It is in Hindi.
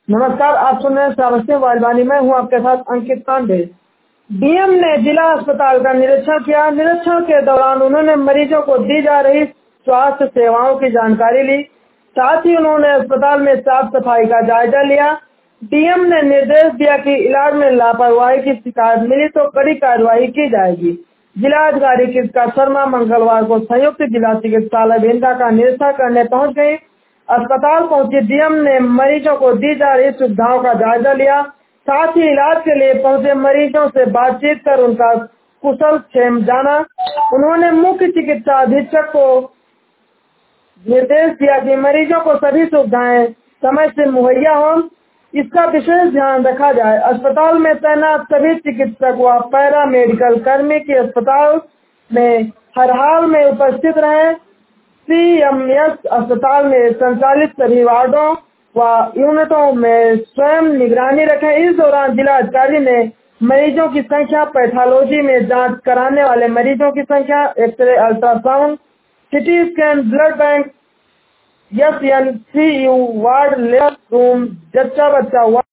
नमस्कार, आप सुन रहे हैं श्रावस्ती वाजवानी। मैं हूं आपके साथ अंकित पांडे। डीएम ने जिला अस्पताल का निरीक्षण किया। निरीक्षण के दौरान उन्होंने मरीजों को दी जा रही स्वास्थ्य सेवाओं की जानकारी ली। साथ ही उन्होंने अस्पताल में साफ सफाई का जायजा लिया। डीएम ने निर्देश दिया कि इलाज में लापरवाही की शिकायत मिली तो कड़ी कार्रवाई की जाएगी। जिलाधिकारी कृतिका शर्मा मंगलवार को संयुक्त जिला चिकित्सालय भिंडा का निरीक्षण करने पहुंच गयी। अस्पताल पहुंचे डीएम ने मरीजों को दी जा रही सुविधाओं का जायजा लिया। साथ ही इलाज के लिए पहुंचे मरीजों से बातचीत कर उनका कुशल क्षेम जाना। उन्होंने मुख्य चिकित्सा अधीक्षक को निर्देश दिया कि मरीजों को सभी सुविधाएं समय से मुहैया हो, इसका विशेष ध्यान रखा जाए। अस्पताल में तैनात सभी चिकित्सक व पैरा मेडिकल कर्मी की अस्पताल में हर हाल में उपस्थित रहे। सीएमएस अस्पताल में संचालित सभी वार्डों व यूनिटों में स्वयं निगरानी रखें। इस दौरान जिलाधिकारी ने मरीजों की संख्या, पैथोलॉजी में जांच कराने वाले मरीजों की संख्या, x ray, ultrasound, CT scan, blood bank, SNCU ward, labour room, जच्चा बच्चा